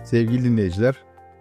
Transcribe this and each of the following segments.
Sevgili dinleyiciler,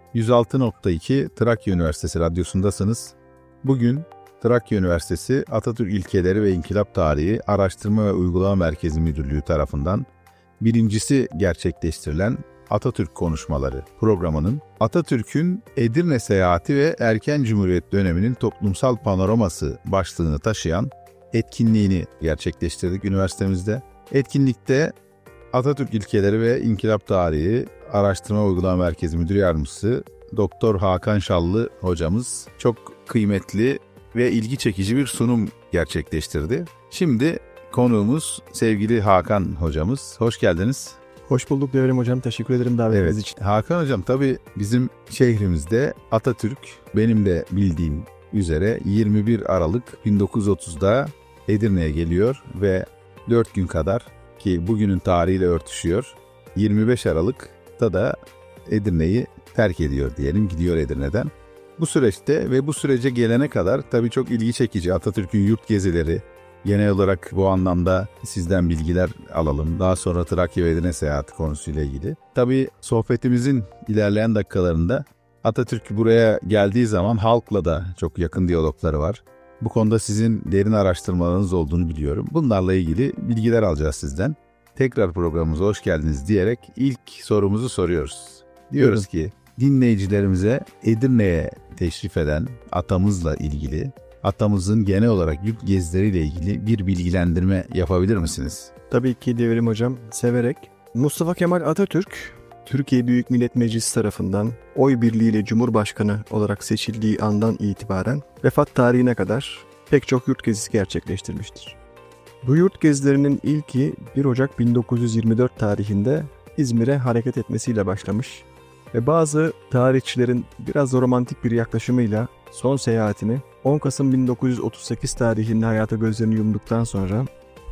106.2 Trakya Üniversitesi Radyosu'ndasınız. Bugün Trakya Üniversitesi Atatürk İlkeleri ve İnkılap Tarihi Araştırma ve Uygulama Merkezi Müdürlüğü tarafından birincisi gerçekleştirilen Atatürk Konuşmaları programının Atatürk'ün Edirne Seyahati ve Erken Cumhuriyet döneminin toplumsal panoraması başlığını taşıyan etkinliğini gerçekleştirdik üniversitemizde. Etkinlikte Atatürk İlkeleri ve İnkılap Tarihi Araştırma ve Uygulama Merkezi Müdür Yardımcısı Doktor Hakan Şallı hocamız çok kıymetli ve ilgi çekici bir sunum gerçekleştirdi. Şimdi konuğumuz sevgili Hakan hocamız. Hoş geldiniz. Hoş bulduk Devrim Hocam. Teşekkür ederim davetiniz için. Hakan Hocam, tabii bizim şehrimizde Atatürk benim de bildiğim üzere 21 Aralık 1930'da Edirne'ye geliyor ve 4 gün kadar, ki bugünün tarihiyle örtüşüyor, 25 Aralık'ta da Edirne'yi terk ediyor diyelim, gidiyor Edirne'den. Bu süreçte ve bu sürece gelene kadar tabii çok ilgi çekici Atatürk'ün yurt gezileri. Genel olarak bu anlamda sizden bilgiler alalım. Daha sonra Trakya ve Edirne seyahati konusuyla ilgili. Tabii sohbetimizin ilerleyen dakikalarında Atatürk buraya geldiği zaman halkla da çok yakın diyalogları var. Bu konuda sizin derin araştırmalarınız olduğunu biliyorum. Bunlarla ilgili bilgiler alacağız sizden. Tekrar programımıza hoş geldiniz diyerek ilk sorumuzu soruyoruz. Diyoruz ki dinleyicilerimize Edirne'ye teşrif eden atamızla ilgili, atamızın genel olarak yurt gezileriyle ilgili bir bilgilendirme yapabilir misiniz? Tabii ki Devrim Hocam, severek. Mustafa Kemal Atatürk, Türkiye Büyük Millet Meclisi tarafından oy birliğiyle Cumhurbaşkanı olarak seçildiği andan itibaren vefat tarihine kadar pek çok yurt gezisi gerçekleştirmiştir. Bu yurt gezilerinin ilki 1 Ocak 1924 tarihinde İzmir'e hareket etmesiyle başlamış ve bazı tarihçilerin biraz da romantik bir yaklaşımıyla son seyahatini 10 Kasım 1938 tarihinde hayata gözlerini yumduktan sonra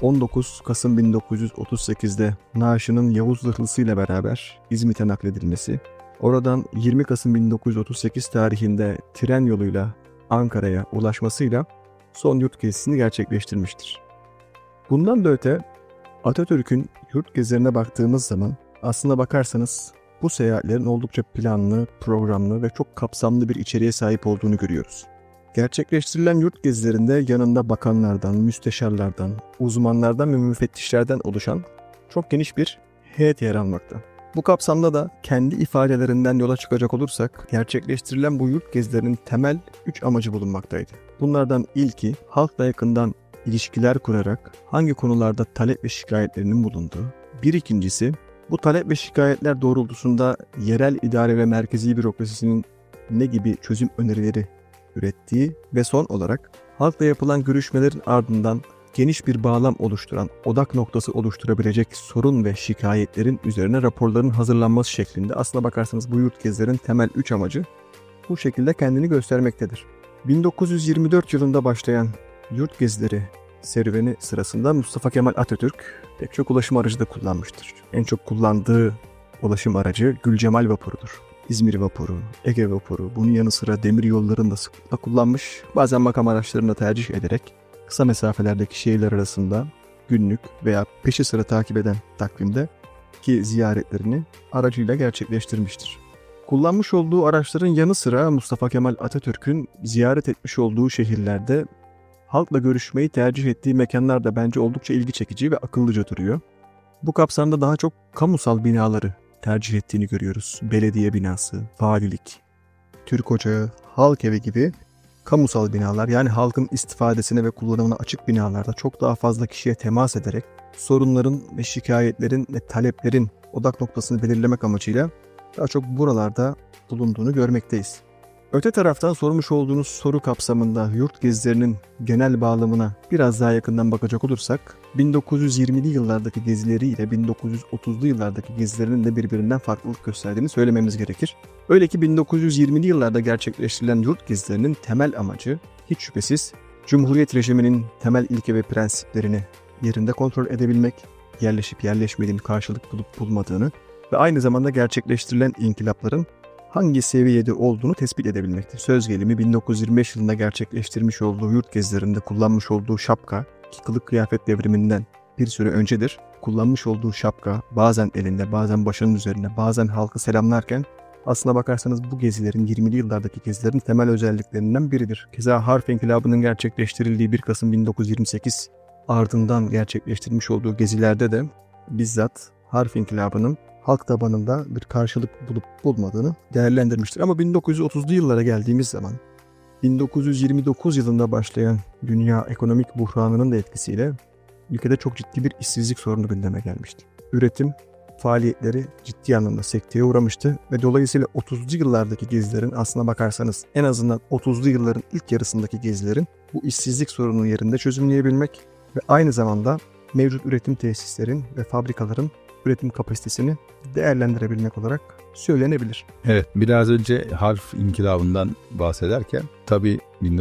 19 Kasım 1938'de naaşının Yavuz Zırhlısı ile beraber İzmit'e nakledilmesi, oradan 20 Kasım 1938 tarihinde tren yoluyla Ankara'ya ulaşmasıyla son yurt gezisini gerçekleştirmiştir. Bundan da öte Atatürk'ün yurt gezilerine baktığımız zaman aslına bakarsanız bu seyahatlerin oldukça planlı, programlı ve çok kapsamlı bir içeriğe sahip olduğunu görüyoruz. Gerçekleştirilen yurt gezilerinde yanında bakanlardan, müsteşarlardan, uzmanlardan ve müfettişlerden oluşan çok geniş bir heyet yer almakta. Bu kapsamda da kendi ifadelerinden yola çıkacak olursak gerçekleştirilen bu yurt gezilerinin temel 3 amacı bulunmaktaydı. Bunlardan ilki halkla yakından ilişkiler kurarak hangi konularda talep ve şikayetlerinin bulunduğu. Bir ikincisi bu talep ve şikayetler doğrultusunda yerel idare ve merkezi bürokrasisinin ne gibi çözüm önerileri ürettiği ve son olarak halkla yapılan görüşmelerin ardından geniş bir bağlam oluşturan, odak noktası oluşturabilecek sorun ve şikayetlerin üzerine raporların hazırlanması şeklinde aslına bakarsanız bu yurt gezilerin temel 3 amacı bu şekilde kendini göstermektedir. 1924 yılında başlayan yurt gezileri serüveni sırasında Mustafa Kemal Atatürk pek çok ulaşım aracı da kullanmıştır. En çok kullandığı ulaşım aracı Gülcemal Vapuru'dur. İzmir Vapuru, Ege Vapuru, bunun yanı sıra demir yollarını da sıklıkla kullanmış. Bazen makam araçlarını da tercih ederek kısa mesafelerdeki şehirler arasında günlük veya peşi sıra takip eden takvimde ki ziyaretlerini aracıyla gerçekleştirmiştir. Kullanmış olduğu araçların yanı sıra Mustafa Kemal Atatürk'ün ziyaret etmiş olduğu şehirlerde halkla görüşmeyi tercih ettiği mekanlar da bence oldukça ilgi çekici ve akıllıca duruyor. Bu kapsamda daha çok kamusal binaları tercih ettiğini görüyoruz. Belediye binası, valilik, Türk Ocağı, halk evi gibi kamusal binalar, yani halkın istifadesine ve kullanımına açık binalarda çok daha fazla kişiye temas ederek sorunların ve şikayetlerin ve taleplerin odak noktasını belirlemek amacıyla daha çok buralarda bulunduğunu görmekteyiz. Öte taraftan sormuş olduğunuz soru kapsamında yurt gezilerinin genel bağlamına biraz daha yakından bakacak olursak 1920'li yıllardaki gezileriyle 1930'lu yıllardaki gezilerinin de birbirinden farklılık gösterdiğini söylememiz gerekir. Öyle ki 1920'li yıllarda gerçekleştirilen yurt gezilerinin temel amacı hiç şüphesiz Cumhuriyet rejiminin temel ilke ve prensiplerini yerinde kontrol edebilmek, yerleşip yerleşmediğini, karşılık bulup bulmadığını ve aynı zamanda gerçekleştirilen inkılapların hangi seviyede olduğunu tespit edebilmektir. Söz gelimi 1925 yılında gerçekleştirmiş olduğu yurt gezilerinde kullanmış olduğu şapka, ki kılık kıyafet devriminden bir süre öncedir. Kullanmış olduğu şapka bazen elinde, bazen başının üzerine, bazen halkı selamlarken aslına bakarsanız bu gezilerin 20'li yıllardaki gezilerin temel özelliklerinden biridir. Keza Harf İnkılabı'nın gerçekleştirildiği 1 Kasım 1928 ardından gerçekleştirmiş olduğu gezilerde de bizzat Harf İnkılabı'nın halk tabanında bir karşılık bulup bulmadığını değerlendirmiştir. Ama 1930'lu yıllara geldiğimiz zaman 1929 yılında başlayan dünya ekonomik buhranının da etkisiyle ülkede çok ciddi bir işsizlik sorunu gündeme gelmişti. Üretim faaliyetleri ciddi anlamda sekteye uğramıştı ve dolayısıyla 30'lu yıllardaki gezilerin aslına bakarsanız en azından 30'lu yılların ilk yarısındaki gezilerin bu işsizlik sorununun yerinde çözümleyebilmek ve aynı zamanda mevcut üretim tesislerin ve fabrikaların üretim kapasitesini değerlendirebilmek olarak söylenebilir. Evet, biraz önce harf inkılabından bahsederken tabii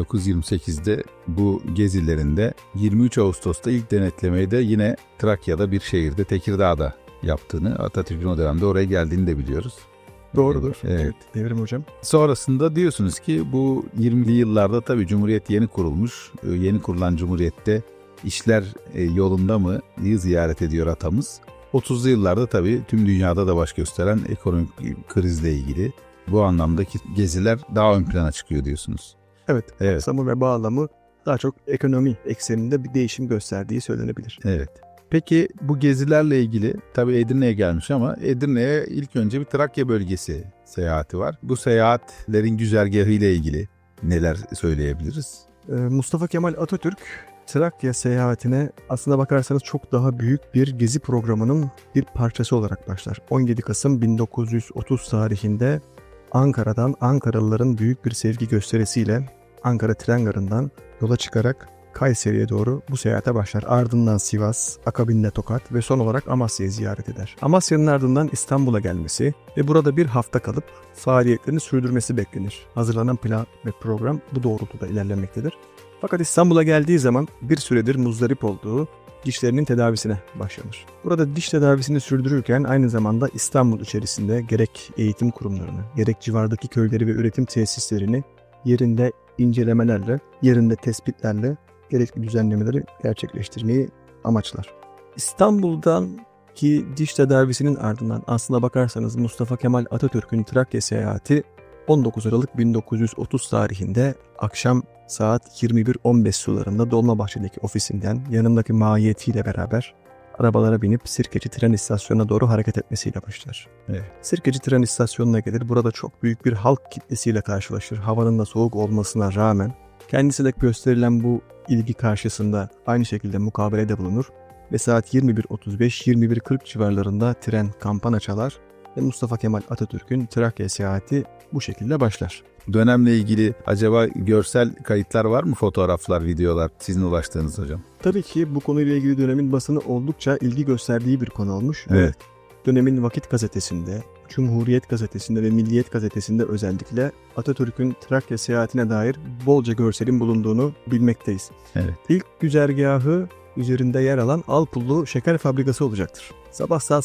1928'de bu gezilerinde 23 Ağustos'ta ilk denetlemeyi de yine Trakya'da bir şehirde Tekirdağ'da yaptığını, Atatürk'ün o dönemde oraya geldiğini de biliyoruz. Doğrudur. Evet. Devrim hocam. Sonrasında diyorsunuz ki bu 20'li yıllarda tabii Cumhuriyet yeni kurulmuş. Yeni kurulan Cumhuriyet'te işler yolunda mı diye ziyaret ediyor atamız. 30'lu yıllarda tabii tüm dünyada da baş gösteren ekonomik krizle ilgili bu anlamdaki geziler daha ön plana çıkıyor diyorsunuz. Evet. Kapsamı ve bağlamı daha çok ekonomi ekseninde bir değişim gösterdiği söylenebilir. Evet. Peki bu gezilerle ilgili tabii Edirne'ye gelmiş ama Edirne'ye ilk önce bir Trakya bölgesi seyahati var. Bu seyahatlerin güzergahı ile ilgili neler söyleyebiliriz? Mustafa Kemal Atatürk Trakya seyahatine aslına bakarsanız çok daha büyük bir gezi programının bir parçası olarak başlar. 17 Kasım 1930 tarihinde Ankara'dan Ankaralıların büyük bir sevgi gösterisiyle Ankara tren garından yola çıkarak Kayseri'ye doğru bu seyahate başlar. Ardından Sivas, akabinde Tokat ve son olarak Amasya'yı ziyaret eder. Amasya'nın ardından İstanbul'a gelmesi ve burada bir hafta kalıp faaliyetlerini sürdürmesi beklenir. Hazırlanan plan ve program bu doğrultuda ilerlemektedir. Fakat İstanbul'a geldiği zaman bir süredir muzdarip olduğu dişlerinin tedavisine başlanır. Burada diş tedavisini sürdürürken aynı zamanda İstanbul içerisinde gerek eğitim kurumlarını, gerek civardaki köyleri ve üretim tesislerini yerinde incelemelerle, yerinde tespitlerle gerekli düzenlemeleri gerçekleştirmeyi amaçlar. İstanbul'dan ki diş tedavisinin ardından aslına bakarsanız Mustafa Kemal Atatürk'ün Trakya seyahati 19 Aralık 1930 tarihinde akşam saat 21.15 sularında Dolmabahçe'deki ofisinden yanındaki mahiyetiyle beraber arabalara binip Sirkeci tren istasyonuna doğru hareket etmesiyle başlar. Evet. Sirkeci tren istasyonuna gelir. Burada çok büyük bir halk kitlesiyle karşılaşır. Havanın da soğuk olmasına rağmen kendisine gösterilen bu ilgi karşısında aynı şekilde mukabelede bulunur ve saat 21.35-21.40 civarlarında tren kampana çalar ve Mustafa Kemal Atatürk'ün Trakya seyahati bu şekilde başlar. Dönemle ilgili acaba görsel kayıtlar var mı? Fotoğraflar, videolar sizin ulaştığınız hocam? Tabii ki bu konuyla ilgili dönemin basını oldukça ilgi gösterdiği bir konu olmuş. Evet. Dönemin Vakit Gazetesi'nde, Cumhuriyet Gazetesi'nde ve Milliyet Gazetesi'nde özellikle Atatürk'ün Trakya seyahatine dair bolca görselin bulunduğunu bilmekteyiz. Evet. İlk güzergahı üzerinde yer alan Alpullu Şeker Fabrikası olacaktır. Sabah saat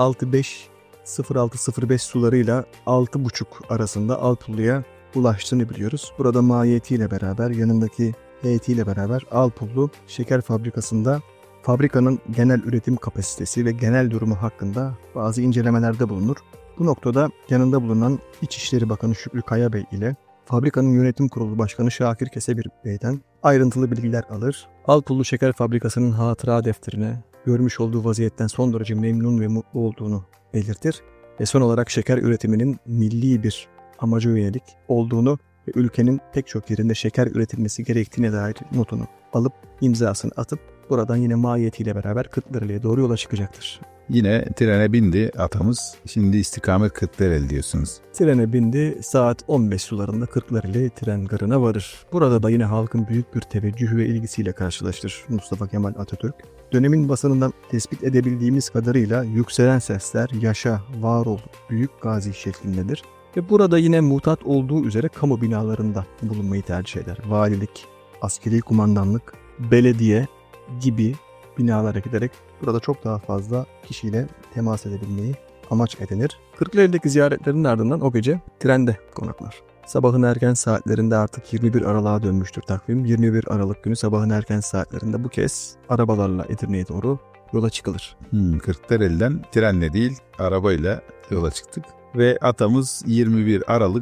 06.05 sularıyla 6.30 arasında Alpullu'ya ulaştığını biliyoruz. Burada mahiyetiyle beraber, yanındaki heyetiyle beraber Alpullu Şeker Fabrikası'nda fabrikanın genel üretim kapasitesi ve genel durumu hakkında bazı incelemelerde bulunur. Bu noktada yanında bulunan İçişleri Bakanı Şükrü Kaya Bey ile fabrikanın yönetim kurulu başkanı Şakir Kesebir Bey'den ayrıntılı bilgiler alır. Alpullu Şeker Fabrikası'nın hatıra defterine görmüş olduğu vaziyetten son derece memnun ve mutlu olduğunu belirtir. Ve son olarak şeker üretiminin milli bir amaca yönelik olduğunu ve ülkenin pek çok yerinde şeker üretilmesi gerektiğine dair notunu alıp imzasını atıp buradan yine mahiyetiyle beraber Kırklareli'ye doğru yola çıkacaktır. Yine trene bindi atamız. Şimdi istikamet Kırklareli diyorsunuz. Trene bindi. Saat 15 sularında Kırklareli tren garına varır. Burada da yine halkın büyük bir teveccühü ve ilgisiyle karşılaştır Mustafa Kemal Atatürk. Dönemin basınından tespit edebildiğimiz kadarıyla yükselen sesler yaşa, var ol, büyük gazi şeklindedir. Ve burada yine mutat olduğu üzere kamu binalarında bulunmayı tercih eder. Valilik, askeri kumandanlık, belediye gibi binalara giderek burada çok daha fazla kişiyle temas edebilmeyi amaç edinir. Kırklareli'deki ziyaretlerinin ardından o gece trende konaklar. Sabahın erken saatlerinde artık 21 Aralık'a dönmüştür takvim. 21 Aralık günü sabahın erken saatlerinde bu kez arabalarla Edirne'ye doğru yola çıkılır. Kırklareli'den trenle değil arabayla yola çıktık. Ve atamız 21 Aralık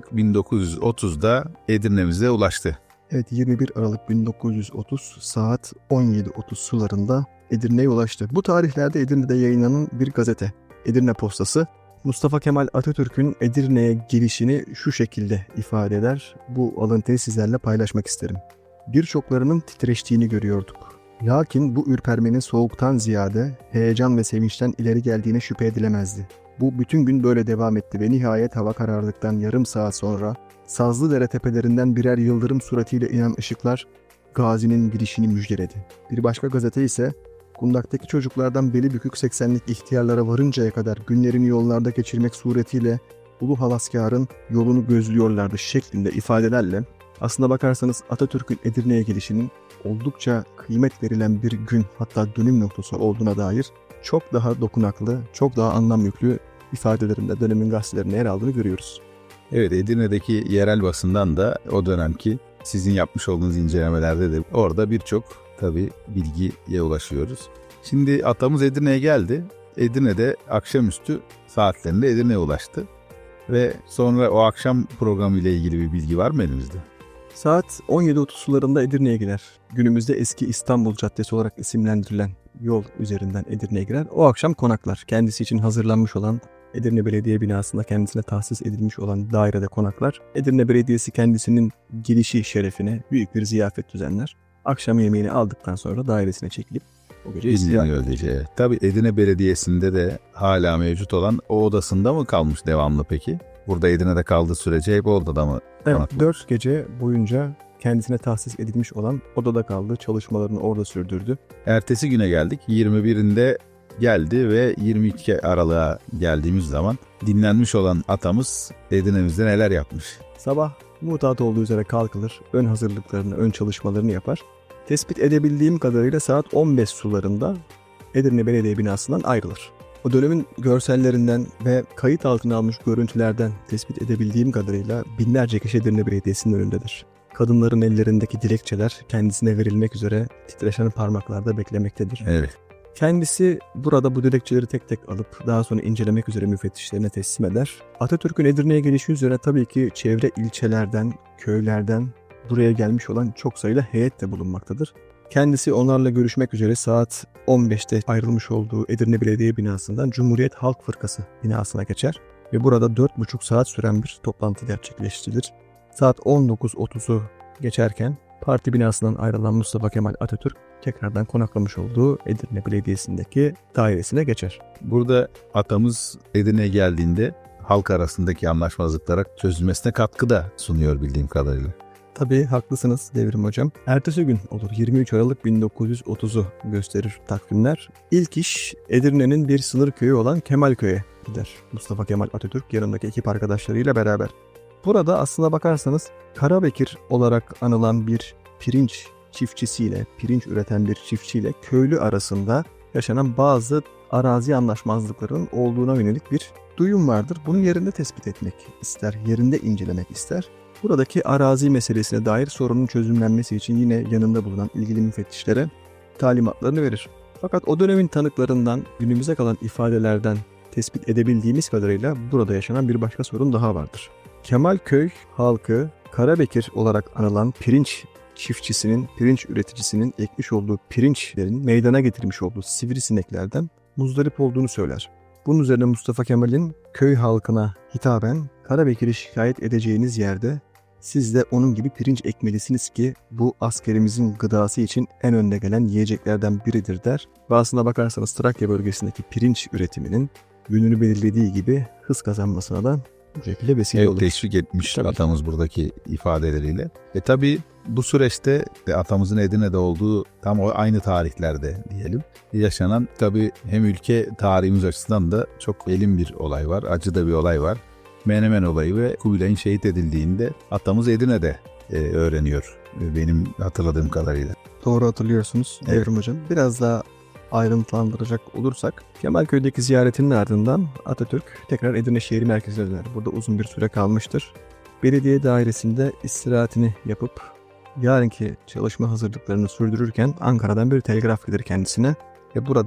1930'da Edirne'mize ulaştı. Evet, 21 Aralık 1930 saat 17.30 sularında Edirne'ye ulaştı. Bu tarihlerde Edirne'de yayınlanan bir gazete, Edirne Postası, Mustafa Kemal Atatürk'ün Edirne'ye gelişini şu şekilde ifade eder. Bu alıntıyı sizlerle paylaşmak isterim. Birçoklarının titreştiğini görüyorduk. Lakin bu ürpermenin soğuktan ziyade heyecan ve sevinçten ileri geldiğine şüphe edilemezdi. Bu bütün gün böyle devam etti ve nihayet hava karardıktan yarım saat sonra Sazlıdere tepelerinden birer yıldırım suratiyle inen ışıklar Gazi'nin girişini müjdeledi. Bir başka gazete ise kundaktaki çocuklardan beli bükük 80'lik ihtiyarlara varıncaya kadar günlerini yollarda geçirmek suretiyle ulu halaskarın yolunu gözlüyorlardı şeklinde ifadelerle aslına bakarsanız Atatürk'ün Edirne'ye gelişinin oldukça kıymet verilen bir gün, hatta dönüm noktası olduğuna dair çok daha dokunaklı, çok daha anlam yüklü ifadelerinde dönemin gazetelerine yer aldığını görüyoruz. Evet, Edirne'deki yerel basından da o dönemki sizin yapmış olduğunuz incelemelerde de orada birçok tabii bilgiye ulaşıyoruz. Şimdi atamız Edirne'ye geldi. Edirne'de akşamüstü saatlerinde Edirne'ye ulaştı. Ve sonra o akşam programı ile ilgili bir bilgi var mı elimizde? Saat 17.30 sularında Edirne'ye girer. Günümüzde eski İstanbul Caddesi olarak isimlendirilen yol üzerinden Edirne'ye girer. O akşam konaklar. Kendisi için hazırlanmış olan Edirne Belediye binasında kendisine tahsis edilmiş olan dairede konaklar. Edirne Belediyesi kendisinin gelişi şerefine büyük bir ziyafet düzenler. Akşam yemeğini aldıktan sonra dairesine çekilip o gece istirahat. Tabii Edirne Belediyesi'nde de hala mevcut olan o odasında mı kalmış devamlı peki? Burada Edirne'de kaldığı sürece hep odada mı? Evet, 4 gece boyunca kendisine tahsis edilmiş olan odada kaldı. Çalışmalarını orada sürdürdü. Ertesi güne geldik. 21'inde geldi ve 22 Aralık'a geldiğimiz zaman dinlenmiş olan atamız Edirne'mizde neler yapmış? Sabah mutat olduğu üzere kalkılır. Ön hazırlıklarını, ön çalışmalarını yapar. Tespit edebildiğim kadarıyla saat 15 sularında Edirne Belediye binasından ayrılır. O dönemin görsellerinden ve kayıt altına almış görüntülerden tespit edebildiğim kadarıyla binlerce kişi Edirne Belediyesi'nin önündedir. Kadınların ellerindeki dilekçeler kendisine verilmek üzere titreşen parmaklarda beklemektedir. Evet. Kendisi burada bu dilekçeleri tek tek alıp daha sonra incelemek üzere müfettişlerine teslim eder. Atatürk'ün Edirne'ye gelişi üzerine tabii ki çevre ilçelerden, köylerden buraya gelmiş olan çok sayıda heyet de bulunmaktadır. Kendisi onlarla görüşmek üzere saat 15'te ayrılmış olduğu Edirne Belediye binasından Cumhuriyet Halk Fırkası binasına geçer ve burada 4,5 saat süren bir toplantı gerçekleştirilir. Saat 19.30'u geçerken parti binasından ayrılan Mustafa Kemal Atatürk tekrardan konaklamış olduğu Edirne Belediyesi'ndeki dairesine geçer. Burada atamız Edirne'ye geldiğinde halk arasındaki anlaşmazlıklara çözülmesine katkı da sunuyor bildiğim kadarıyla. Tabii haklısınız Devrim Hocam. Ertesi gün olur, 23 Aralık 1930'u gösterir takvimler. İlk iş Edirne'nin bir sınır köyü olan Kemalköy'e gider Mustafa Kemal Atatürk yanındaki ekip arkadaşlarıyla beraber. Burada aslına bakarsanız Karabekir olarak anılan bir pirinç çiftçisiyle, pirinç üreten bir çiftçiyle köylü arasında yaşanan bazı arazi anlaşmazlıklarının olduğuna yönelik bir duyum vardır. Bunu yerinde tespit etmek ister, yerinde incelemek ister. Buradaki arazi meselesine dair sorunun çözümlenmesi için yine yanında bulunan ilgili müfettişlere talimatlarını verir. Fakat o dönemin tanıklarından, günümüze kalan ifadelerden tespit edebildiğimiz kadarıyla burada yaşanan bir başka sorun daha vardır. Kemalköy halkı Karabekir olarak anılan pirinç çiftçisinin, pirinç üreticisinin ekmiş olduğu pirinçlerin meydana getirmiş olduğu sivrisineklerden muzdarip olduğunu söyler. Bunun üzerine Mustafa Kemal'in köy halkına hitaben Karabekir'i şikayet edeceğiniz yerde siz de onun gibi pirinç ekmelisiniz ki bu askerimizin gıdası için en önde gelen yiyeceklerden biridir der. Ve aslına bakarsanız Trakya bölgesindeki pirinç üretiminin yönünü belirlediği gibi hız kazanmasına da bu şekilde vesile olur. Teşvik etmiş tabii atamız buradaki ifadeleriyle. Tabii bu süreçte atamızın Edirne'de olduğu tam o aynı tarihlerde diyelim yaşanan tabii hem ülke tarihimiz açısından da çok elin bir olay var. Acı da bir olay var. Menemen olayı ve Kubilay'ın şehit edildiğinde atamız Edirne'de öğreniyor benim hatırladığım kadarıyla. Doğru hatırlıyorsunuz Evrim Hocam. Biraz daha ayrıntılandıracak olursak Kemalköy'deki ziyaretinin ardından Atatürk tekrar Edirne şehir merkezine döner. Burada uzun bir süre kalmıştır. Belediye dairesinde istirahatini yapıp yarınki çalışma hazırlıklarını sürdürürken Ankara'dan bir telgraf gelir kendisine ve burada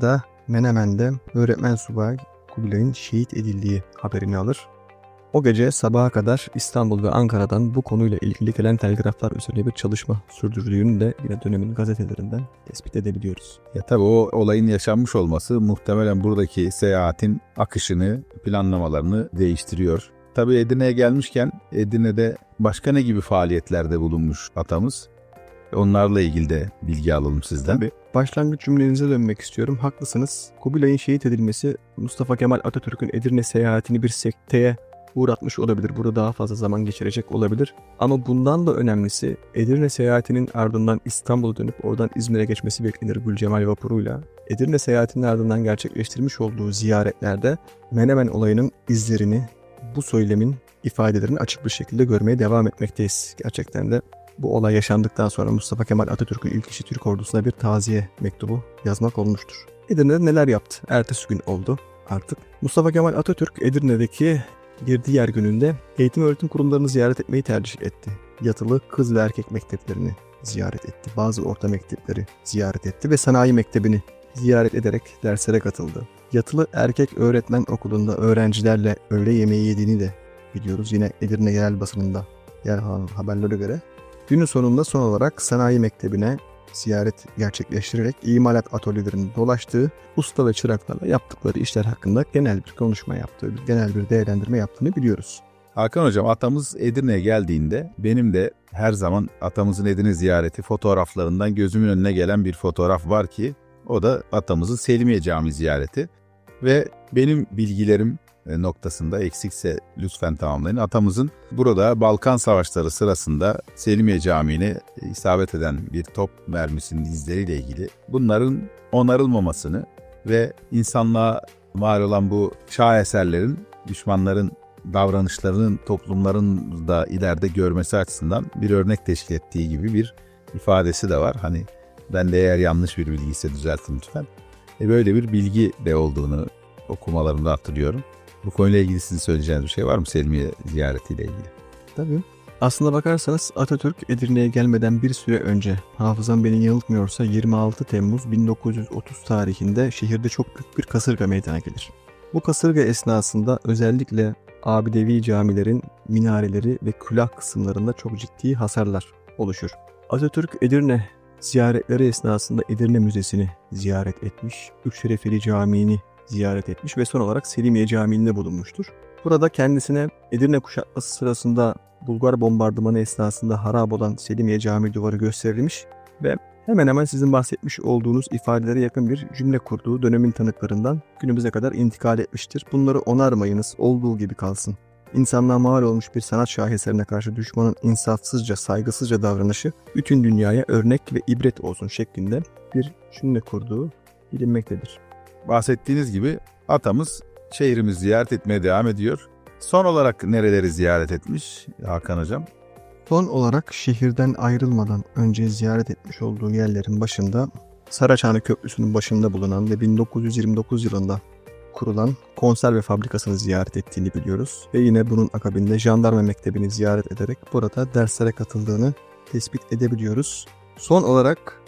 Menemen'de öğretmen subay Kubilay'ın şehit edildiği haberini alır. O gece sabaha kadar İstanbul ve Ankara'dan bu konuyla ilgili gelen telgraflar üzerine bir çalışma sürdürdüğünü de yine dönemin gazetelerinden tespit edebiliyoruz. Ya tabii o olayın yaşanmış olması muhtemelen buradaki seyahatin akışını, planlamalarını değiştiriyor. Tabii Edirne'ye gelmişken Edirne'de başka ne gibi faaliyetlerde bulunmuş atamız? Onlarla ilgili de bilgi alalım sizden. Tabii başlangıç cümlenize dönmek istiyorum. Haklısınız. Kubilay'ın şehit edilmesi Mustafa Kemal Atatürk'ün Edirne seyahatini bir sekteye uğratmış olabilir. Burada daha fazla zaman geçirecek olabilir. Ama bundan da önemlisi Edirne seyahatinin ardından İstanbul'a dönüp oradan İzmir'e geçmesi beklenir Gülcemal vapuruyla. Edirne seyahatinin ardından gerçekleştirmiş olduğu ziyaretlerde Menemen olayının izlerini, bu söylemin ifadelerini açık bir şekilde görmeye devam etmekteyiz. Gerçekten de bu olay yaşandıktan sonra Mustafa Kemal Atatürk'ün ilk işi Türk ordusuna bir taziye mektubu yazmak olmuştur. Edirne'de neler yaptı? Ertesi gün oldu artık. Mustafa Kemal Atatürk Edirne'deki bir diğer gününde eğitim öğretim kurumlarını ziyaret etmeyi tercih etti. Yatılı kız ve erkek mekteplerini ziyaret etti. Bazı orta mektepleri ziyaret etti ve sanayi mektebini ziyaret ederek derslere katıldı. Yatılı erkek öğretmen okulunda öğrencilerle öğle yemeği yediğini de biliyoruz. Yine Edirne yerel basınında yer alan haberlere göre. Günün sonunda son olarak sanayi mektebine ziyaret gerçekleştirerek imalat atölyelerinde dolaştığı, usta ve çıraklarla yaptıkları işler hakkında genel bir konuşma yaptığı, genel bir değerlendirme yaptığını biliyoruz. Hakan Hocam, atamız Edirne'ye geldiğinde benim de her zaman atamızın Edirne ziyareti fotoğraflarından gözümün önüne gelen bir fotoğraf var ki o da atamızın Selimiye Camii ziyareti. Ve benim bilgilerim noktasında eksikse lütfen tamamlayın. Atamızın burada Balkan Savaşları sırasında Selimiye Camii'ne isabet eden bir top mermisinin izleriyle ilgili bunların onarılmamasını ve insanlığa mal olan bu şaheserlerin, düşmanların davranışlarının toplumların da ileride görmesi açısından bir örnek teşkil ettiği gibi bir ifadesi de var. Hani ben de eğer yanlış bir bilgi ise düzeltin lütfen. Böyle bir bilgi de olduğunu okumalarımda hatırlıyorum. Bu konuyla ilgili sizin söyleyeceğiniz bir şey var mı Selimiye ziyaretiyle ilgili? Tabii. Aslına bakarsanız Atatürk Edirne'ye gelmeden bir süre önce, hafızam beni yanıltmıyorsa 26 Temmuz 1930 tarihinde şehirde çok büyük bir kasırga meydana gelir. Bu kasırga esnasında özellikle abidevi camilerin minareleri ve külah kısımlarında çok ciddi hasarlar oluşur. Atatürk Edirne ziyaretleri esnasında Edirne Müzesi'ni ziyaret etmiş, Üçşerefeli Camii'ni ziyaret etmiş ve son olarak Selimiye Camii'nde bulunmuştur. Burada kendisine Edirne kuşatması sırasında Bulgar bombardımanı esnasında harap olan Selimiye Camii duvarı gösterilmiş ve hemen hemen sizin bahsetmiş olduğunuz ifadelere yakın bir cümle kurduğu dönemin tanıklarından günümüze kadar intikal etmiştir. Bunları onarmayınız, olduğu gibi kalsın. İnsanlığa mal olmuş bir sanat şaheserine karşı düşmanın insafsızca, saygısızca davranışı bütün dünyaya örnek ve ibret olsun şeklinde bir cümle kurduğu bilinmektedir. Bahsettiğiniz gibi atamız şehrimizi ziyaret etmeye devam ediyor. Son olarak nereleri ziyaret etmiş Hakan Hocam? Son olarak şehirden ayrılmadan önce ziyaret etmiş olduğu yerlerin başında Saraçhane Köprüsü'nün başında bulunan ve 1929 yılında kurulan konserve fabrikasını ziyaret ettiğini biliyoruz. Ve yine bunun akabinde jandarma mektebini ziyaret ederek burada derslere katıldığını tespit edebiliyoruz. Son olarak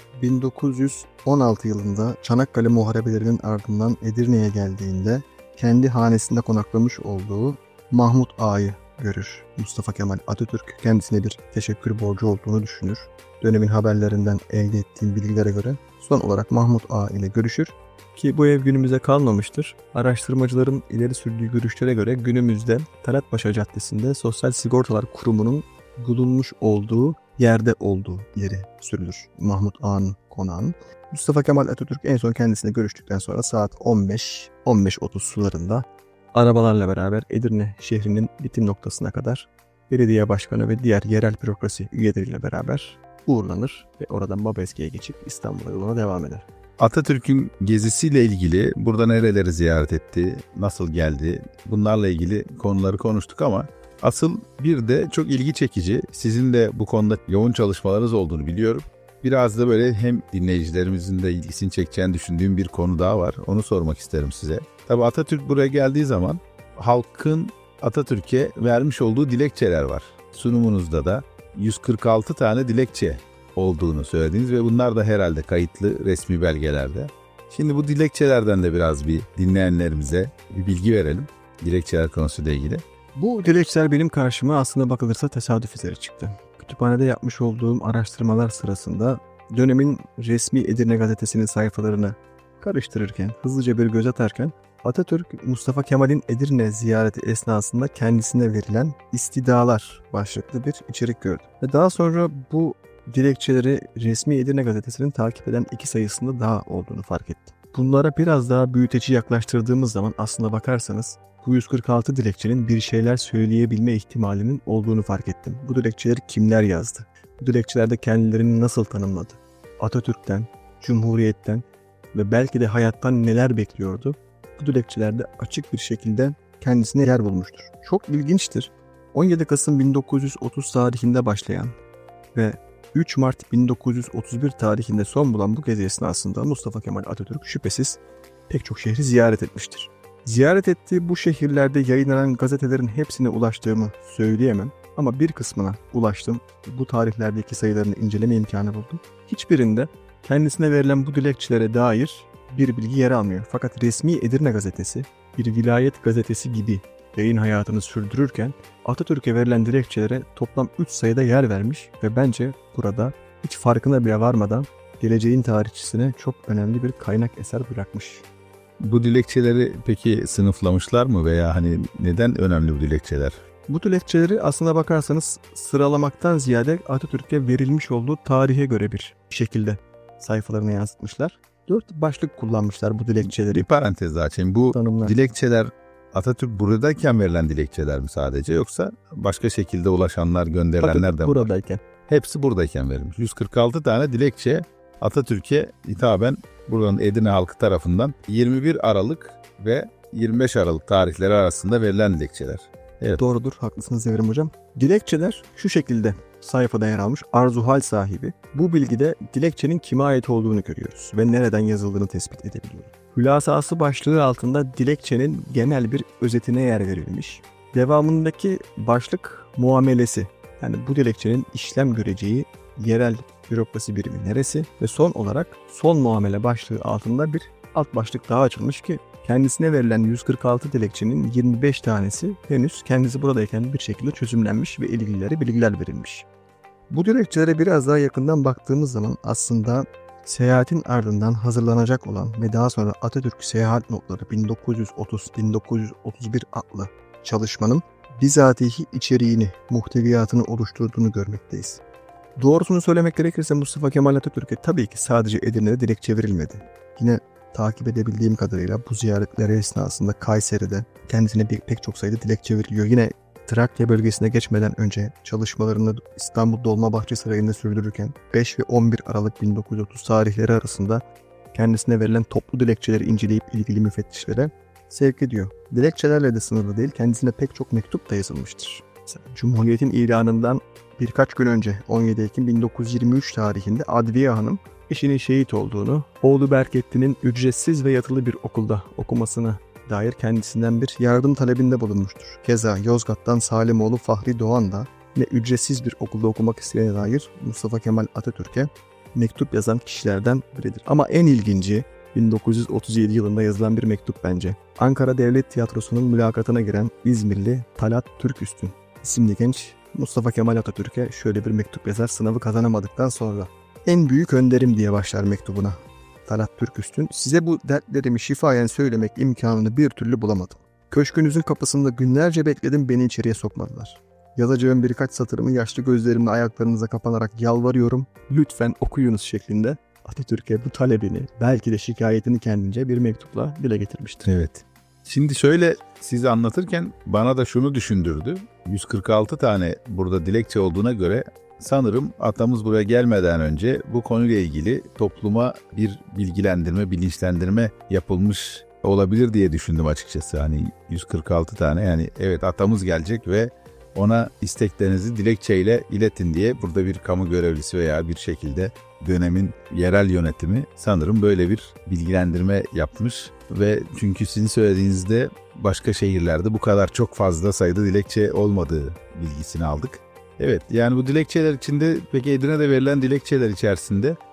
1916 yılında Çanakkale Muharebelerinin ardından Edirne'ye geldiğinde kendi hanesinde konaklamış olduğu Mahmut Ağa'yı görür. Mustafa Kemal Atatürk kendisine bir teşekkür borcu olduğunu düşünür. Dönemin haberlerinden elde ettiğim bilgilere göre son olarak Mahmut Ağa ile görüşür. Ki bu ev günümüze kalmamıştır. Araştırmacıların ileri sürdüğü görüşlere göre günümüzde Talatpaşa Caddesi'nde Sosyal Sigortalar Kurumu'nun bulunmuş olduğu yerde olduğu yeri sürülür. Mahmut Ağa'nın konağının. Mustafa Kemal Atatürk en son kendisine görüştükten sonra saat 15-15.30 sularında arabalarla beraber Edirne şehrinin bitim noktasına kadar belediye başkanı ve diğer yerel bürokrasi üyeleriyle beraber uğurlanır ve oradan Babeski'ye geçip İstanbul'a yoluna devam eder. Atatürk'ün gezisiyle ilgili burada nereleri ziyaret etti, nasıl geldi, bunlarla ilgili konuları konuştuk ama asıl bir de çok ilgi çekici, sizin de bu konuda yoğun çalışmalarınız olduğunu biliyorum. Biraz da böyle hem dinleyicilerimizin de ilgisini çekeceğini düşündüğüm bir konu daha var. Onu sormak isterim size. Tabii Atatürk buraya geldiği zaman halkın Atatürk'e vermiş olduğu dilekçeler var. Sunumunuzda da 146 tane dilekçe olduğunu söylediniz ve bunlar da herhalde kayıtlı resmi belgelerde. Şimdi bu dilekçelerden de biraz bir dinleyenlerimize bir bilgi verelim. Dilekçeler konusuyla ilgili. Bu dilekçeler benim karşıma aslında bakılırsa tesadüf eseri çıktı. Kütüphanede yapmış olduğum araştırmalar sırasında dönemin resmi Edirne gazetesinin sayfalarını karıştırırken, hızlıca bir göz atarken Atatürk, Mustafa Kemal'in Edirne ziyareti esnasında kendisine verilen istidalar başlıklı bir içerik gördüm. Ve daha sonra bu dilekçeleri resmi Edirne gazetesinin takip eden 2 sayısında daha olduğunu fark ettim. Bunlara biraz daha büyüteci yaklaştırdığımız zaman aslına bakarsanız bu 146 dilekçenin bir şeyler söyleyebilme ihtimalinin olduğunu fark ettim. Bu dilekçeleri kimler yazdı? Bu dilekçelerde kendilerini nasıl tanımladı? Atatürk'ten, Cumhuriyet'ten ve belki de hayattan neler bekliyordu? Bu dilekçelerde açık bir şekilde kendisine yer bulmuştur. Çok ilginçtir. 17 Kasım 1930 tarihinde başlayan ve 3 Mart 1931 tarihinde son bulan bu gezi esnasında Mustafa Kemal Atatürk şüphesiz pek çok şehri ziyaret etmiştir. Ziyaret ettiği bu şehirlerde yayınlanan gazetelerin hepsine ulaştığımı söyleyemem ama bir kısmına ulaştım. Bu tarihlerdeki sayılarını inceleme imkanı buldum. Hiçbirinde kendisine verilen bu dilekçelere dair bir bilgi yer almıyor. Fakat resmi Edirne gazetesi bir vilayet gazetesi gibi yayın hayatını sürdürürken Atatürk'e verilen dilekçelere toplam 3 sayıda yer vermiş ve bence burada hiç farkına bile varmadan geleceğin tarihçisine çok önemli bir kaynak eser bırakmış. Bu dilekçeleri peki sınıflamışlar mı veya hani neden önemli bu dilekçeler? Bu dilekçeleri aslına bakarsanız sıralamaktan ziyade Atatürk'e verilmiş olduğu tarihe göre bir şekilde sayfalarına yansıtmışlar. 4 başlık kullanmışlar bu dilekçeleri. Bir parantez daha açayım. Bu Tanımlar. dilekçeler Atatürk buradayken verilen dilekçeler mi sadece yoksa başka şekilde ulaşanlar, gönderilenler de mi var? Buradayken. Hepsi buradayken verilmiş. 146 tane dilekçe Atatürk'e hitaben buranın Edirne halkı tarafından 21 Aralık ve 25 Aralık tarihleri arasında verilen dilekçeler. Evet. Doğrudur, haklısınız Evrim Hocam. Dilekçeler şu şekilde sayfada yer almış. Arzuhal sahibi. Bu bilgide dilekçenin kime ait olduğunu görüyoruz ve nereden yazıldığını tespit edebiliyoruz. Hülasası başlığı altında dilekçenin genel bir özetine yer verilmiş. Devamındaki başlık muamelesi. Yani bu dilekçenin işlem göreceği yerel bürokrasi birimi neresi ve son olarak son muamele başlığı altında bir alt başlık daha açılmış ki kendisine verilen 146 dilekçenin 25 tanesi henüz kendisi buradayken bir şekilde çözümlenmiş ve ilgililere bilgiler verilmiş. Bu dilekçelere biraz daha yakından baktığımız zaman aslında seyahatin ardından hazırlanacak olan ve daha sonra Atatürk Seyahat Notları 1930-1931 adlı çalışmanın bizatihi içeriğini, muhteviyatını oluşturduğunu görmekteyiz. Doğrusunu söylemek gerekirse Mustafa Kemal Atatürk'e tabii ki sadece Edirne'de dilekçe verilmedi. Yine takip edebildiğim kadarıyla bu ziyaretleri esnasında Kayseri'de kendisine pek çok sayıda dilekçe veriliyor. Yine Trakya bölgesine geçmeden önce çalışmalarını İstanbul Dolmabahçe Sarayı'nda sürdürürken 5 ve 11 Aralık 1930 tarihleri arasında kendisine verilen toplu dilekçeleri inceleyip ilgili müfettişlere sevk ediyor. Dilekçelerle de sınırlı değil, kendisine pek çok mektup da yazılmıştır. Mesela Cumhuriyet'in ilanından birkaç gün önce 17 Ekim 1923 tarihinde Adviye Hanım eşinin şehit olduğunu, oğlu Berkettin'in ücretsiz ve yatılı bir okulda okumasına dair kendisinden bir yardım talebinde bulunmuştur. Keza Yozgat'tan Salimoğlu Fahri Doğan da yine ücretsiz bir okulda okumak isteyene dair Mustafa Kemal Atatürk'e mektup yazan kişilerden biridir. Ama en ilginci 1937 yılında yazılan bir mektup bence. Ankara Devlet Tiyatrosu'nun mülakatına giren İzmirli Talat Türküstün isimli genç Mustafa Kemal Atatürk'e şöyle bir mektup yazar sınavı kazanamadıktan sonra. En büyük önderim diye başlar mektubuna. Talat Türküstün, size bu dertlerimi şifayen söylemek imkanını bir türlü bulamadım. Köşkünüzün kapısında günlerce bekledim, beni içeriye sokmadılar. Yazacağım birkaç satırımı yaşlı gözlerimle ayaklarınıza kapanarak yalvarıyorum, lütfen okuyunuz şeklinde Atatürk'e bu talebini, belki de şikayetini kendince bir mektupla dile getirmiştir. Evet. Şimdi şöyle size anlatırken bana da şunu düşündürdü. 146 tane burada dilekçe olduğuna göre sanırım atamız buraya gelmeden önce bu konuyla ilgili topluma bir bilgilendirme, bilinçlendirme yapılmış olabilir diye düşündüm açıkçası. Hani 146 tane, yani evet atamız gelecek ve ona isteklerinizi dilekçeyle iletin diye burada bir kamu görevlisi veya bir şekilde dönemin yerel yönetimi sanırım böyle bir bilgilendirme yapmış ve çünkü sizin söylediğinizde başka şehirlerde bu kadar çok fazla sayıda dilekçe olmadığı bilgisini aldık. Evet, yani bu dilekçeler içinde peki Edirne'de verilen dilekçeler içerisinde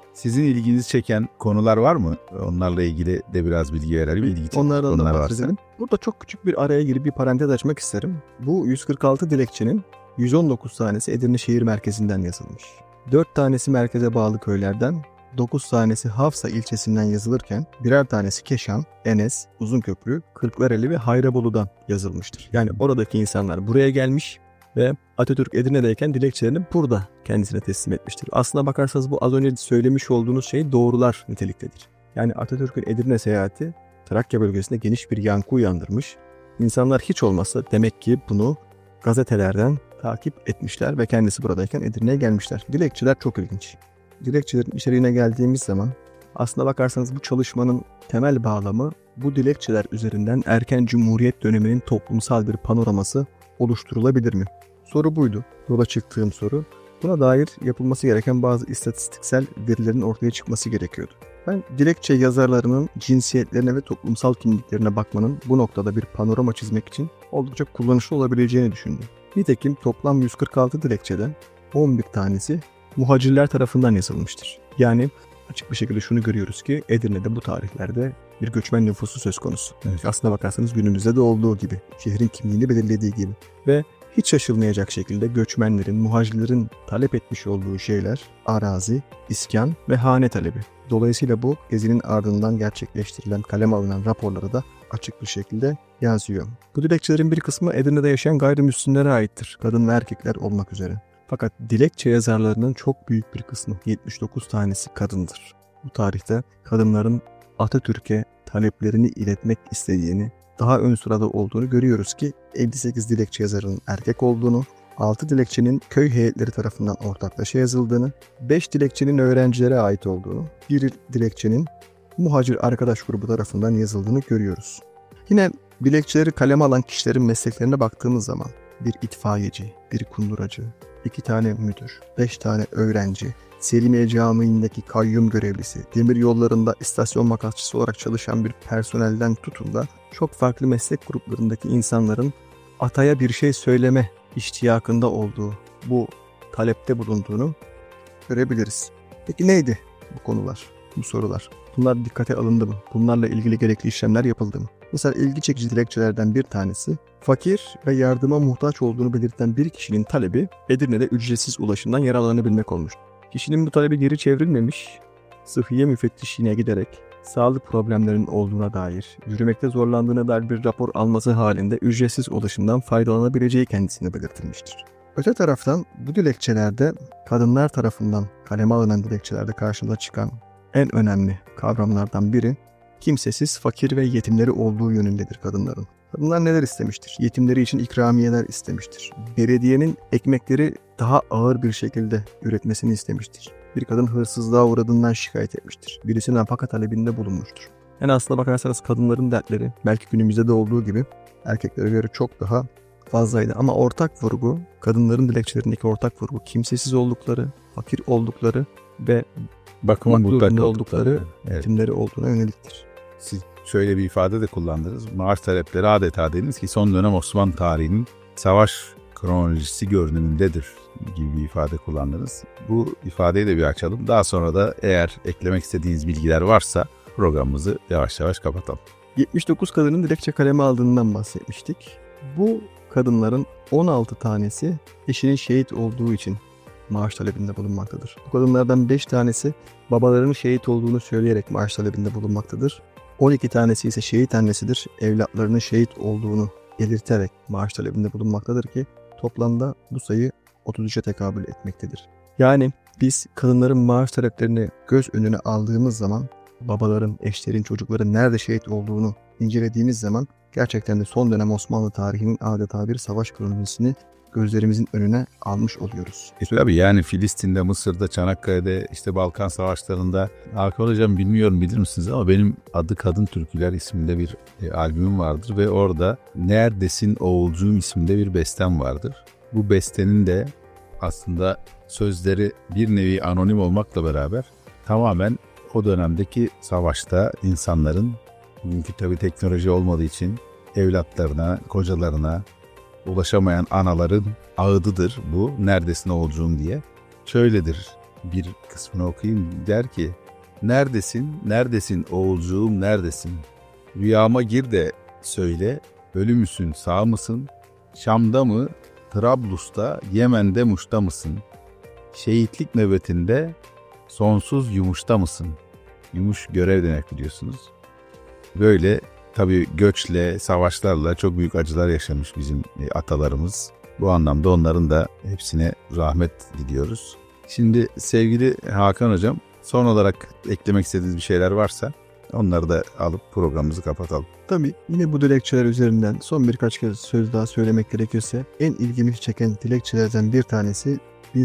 Sizin ilginizi çeken konular var mı? Onlarla ilgili de biraz bilgi verelim. İlgi çekici Onlardan da konular varsa. bahsedelim. Burada çok küçük bir araya girip bir parantez açmak isterim. Bu 146 dilekçenin 119 tanesi Edirne şehir merkezinden yazılmış. 4 tanesi merkeze bağlı köylerden, 9 tanesi Hafsa ilçesinden yazılırken birer tanesi Keşan, Enes, Uzunköprü, Kırklareli ve Hayrabolu'dan yazılmıştır. Yani oradaki insanlar buraya gelmiş ve Atatürk Edirne'deyken dilekçelerini burada kendisine teslim etmiştir. Aslına bakarsanız bu az önce söylemiş olduğunuz şey doğrular niteliktedir. Yani Atatürk'ün Edirne seyahati Trakya bölgesinde geniş bir yankı uyandırmış. İnsanlar hiç olmazsa demek ki bunu gazetelerden takip etmişler ve kendisi buradayken Edirne'ye gelmişler. Dilekçeler çok ilginç. Dilekçelerin içeriğine geldiğimiz zaman aslına bakarsanız bu çalışmanın temel bağlamı bu dilekçeler üzerinden erken Cumhuriyet döneminin toplumsal bir panoraması oluşturulabilir mi? Soru buydu. Yola çıktığım soru. Buna dair yapılması gereken bazı istatistiksel verilerin ortaya çıkması gerekiyordu. Ben dilekçe yazarlarının cinsiyetlerine ve toplumsal kimliklerine bakmanın bu noktada bir panorama çizmek için oldukça kullanışlı olabileceğini düşündüm. Nitekim toplam 146 dilekçeden 11 tanesi muhacirler tarafından yazılmıştır. Yani açık bir şekilde şunu görüyoruz ki Edirne'de bu tarihlerde bir göçmen nüfusu söz konusu. Evet. Aslına bakarsanız günümüzde de olduğu gibi, şehrin kimliğini belirlediği gibi ve hiç şaşılmayacak şekilde göçmenlerin, muhacirlerin talep etmiş olduğu şeyler arazi, iskan ve hane talebi. Dolayısıyla bu gezinin ardından gerçekleştirilen, kaleme alınan raporları da açık bir şekilde yazıyor. Bu dilekçelerin bir kısmı Edirne'de yaşayan gayrimüslimlere aittir, kadın ve erkekler olmak üzere. Fakat dilekçe yazarlarının çok büyük bir kısmı, 79 tanesi kadındır. Bu tarihte kadınların Atatürk'e taleplerini iletmek istediğini, daha ön sırada olduğunu görüyoruz ki 58 dilekçe yazarının erkek olduğunu, 6 dilekçenin köy heyetleri tarafından ortaklaşa yazıldığını, 5 dilekçenin öğrencilere ait olduğunu, 1 dilekçenin muhacir arkadaş grubu tarafından yazıldığını görüyoruz. Yine dilekçeleri kaleme alan kişilerin mesleklerine baktığımız zaman bir itfaiyeci, bir kunduracı, 2 tane müdür, 5 tane öğrenci, Selimiye Camii'ndeki kayyum görevlisi, demir yollarında istasyon makasçısı olarak çalışan bir personelden tutun da çok farklı meslek gruplarındaki insanların ataya bir şey söyleme iştiyakında olduğu, bu talepte bulunduğunu görebiliriz. Peki neydi bu konular, bu sorular? Bunlar dikkate alındı mı? Bunlarla ilgili gerekli işlemler yapıldı mı? Mesela ilgi çekici dilekçelerden bir tanesi, fakir ve yardıma muhtaç olduğunu belirten bir kişinin talebi Edirne'de ücretsiz ulaşımdan yararlanabilmek olmuş. Kişinin bu talebi geri çevrilmemiş, sıhhiye müfettişliğine giderek sağlık problemlerinin olduğuna dair, yürümekte zorlandığına dair bir rapor alması halinde ücretsiz ulaşımdan faydalanabileceği kendisine belirtilmiştir. Öte taraftan bu dilekçelerde kadınlar tarafından kaleme alınan dilekçelerde karşımıza çıkan en önemli kavramlardan biri kimsesiz, fakir ve yetimleri olduğu yönündedir kadınların. Kadınlar neler istemiştir? Yetimleri için ikramiyeler istemiştir. Belediyenin ekmekleri daha ağır bir şekilde üretmesini istemiştir. Bir kadın hırsızlığa uğradığından şikayet etmiştir. Birisi nafaka talebinde bulunmuştur. Yani aslına bakarsanız kadınların dertleri belki günümüzde de olduğu gibi erkeklere göre çok daha fazlaydı. Ama ortak vurgu, kadınların dilekçelerindeki ortak vurgu kimsesiz oldukları, fakir oldukları ve bakıma muhtaç oldukları evet, yetimleri olduğuna yöneliktir. Siz şöyle bir ifade de kullandınız. Maaş talepleri adeta dediniz ki son dönem Osmanlı tarihinin savaş kronolojisi görünümündedir gibi bir ifade kullandınız. Bu ifadeyi de bir açalım. Daha sonra da eğer eklemek istediğiniz bilgiler varsa programımızı yavaş yavaş kapatalım. 79 kadının dilekçe kaleme aldığından bahsetmiştik. Bu kadınların 16 tanesi eşinin şehit olduğu için maaş talebinde bulunmaktadır. Bu kadınlardan 5 tanesi babalarının şehit olduğunu söyleyerek maaş talebinde bulunmaktadır. 12 tanesi ise şehit annesidir. Evlatlarının şehit olduğunu belirterek maaş talebinde bulunmaktadır ki toplamda bu sayı 33'e tekabül etmektedir. Yani biz kadınların maaş taleplerini göz önüne aldığımız zaman babaların, eşlerin, çocukların nerede şehit olduğunu incelediğimiz zaman gerçekten de son dönem Osmanlı tarihinin adeta bir savaş kronolojisini gözlerimizin önüne almış oluyoruz. Tabii yani Filistin'de, Mısır'da, Çanakkale'de, işte Balkan Savaşları'nda Hakan Hocam bilmiyorum bilir misiniz ama benim Adı Kadın Türküler isimde bir albümüm vardır ve orada Neredesin Oğulcuğum isimde bir bestem vardır. Bu bestenin de aslında sözleri bir nevi anonim olmakla beraber tamamen o dönemdeki savaşta insanların, bugünkü tabii teknoloji olmadığı için evlatlarına, kocalarına ulaşamayan anaların ağıdıdır bu. Neredesin oğulcuğum diye. Şöyledir bir kısmını okuyayım. Der ki, neredesin, neredesin oğulcuğum neredesin? Rüyama gir de söyle, ölü müsün sağ mısın? Şam'da mı, Trablus'ta, Yemen'de Muş'ta mısın? Şehitlik nöbetinde sonsuz Yumuş'ta mısın? Yumuş görev demek biliyorsunuz. Böyle tabii göçle, savaşlarla çok büyük acılar yaşamış bizim atalarımız. Bu anlamda onların da hepsine rahmet diliyoruz. Şimdi sevgili Hakan Hocam, son olarak eklemek istediğiniz bir şeyler varsa onları da alıp programımızı kapatalım. Tabii yine bu dilekçeler üzerinden son birkaç kez söz daha söylemek gerekirse en ilgimi çeken dilekçelerden bir tanesi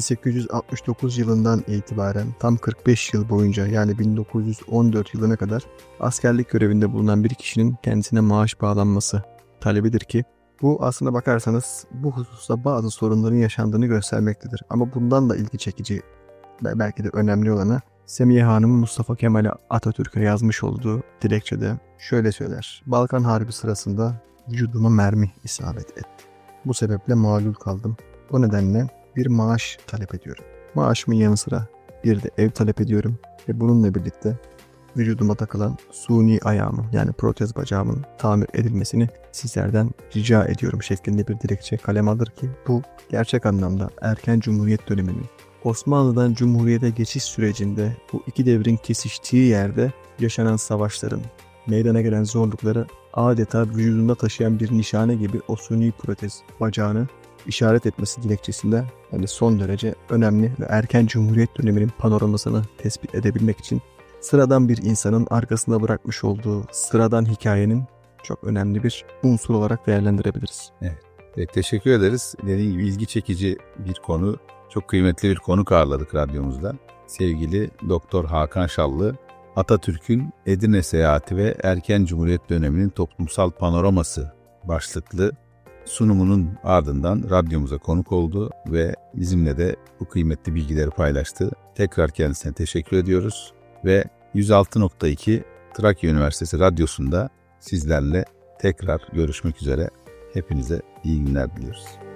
1869 yılından itibaren tam 45 yıl boyunca yani 1914 yılına kadar askerlik görevinde bulunan bir kişinin kendisine maaş bağlanması talebidir ki bu aslına bakarsanız bu hususta bazı sorunların yaşandığını göstermektedir. Ama bundan da ilgi çekici ve belki de önemli olanı Semiye Hanım'ın Mustafa Kemal Atatürk'e yazmış olduğu dilekçede şöyle söyler. Balkan Harbi sırasında vücuduma mermi isabet etti. Bu sebeple mağlul kaldım. O nedenle bir maaş talep ediyorum. Maaşımın yanı sıra bir de ev talep ediyorum ve bununla birlikte vücuduma takılan suni ayağımın yani protez bacağımın tamir edilmesini sizlerden rica ediyorum şeklinde bir dilekçe kalem alır ki bu gerçek anlamda erken Cumhuriyet döneminin Osmanlı'dan Cumhuriyet'e geçiş sürecinde bu iki devrin kesiştiği yerde yaşanan savaşların, meydana gelen zorlukları adeta vücudunda taşıyan bir nişane gibi o suni protez bacağını işaret etmesi dilekçesinde yani son derece önemli ve erken Cumhuriyet döneminin panoramasını tespit edebilmek için sıradan bir insanın arkasında bırakmış olduğu sıradan hikayenin çok önemli bir unsur olarak değerlendirebiliriz. Evet, teşekkür ederiz. Dediğim gibi ilgi çekici bir konu, çok kıymetli bir konuk ağırladık radyomuzda. Sevgili Doktor Hakan Şallı, Atatürk'ün Edirne Seyahati ve Erken Cumhuriyet Dönemi'nin Toplumsal Panoraması başlıklı sunumunun ardından radyomuza konuk oldu ve bizimle de bu kıymetli bilgileri paylaştı. Tekrar kendisine teşekkür ediyoruz ve 106.2 Trakya Üniversitesi Radyosu'nda sizlerle tekrar görüşmek üzere. Hepinize iyi günler diliyoruz.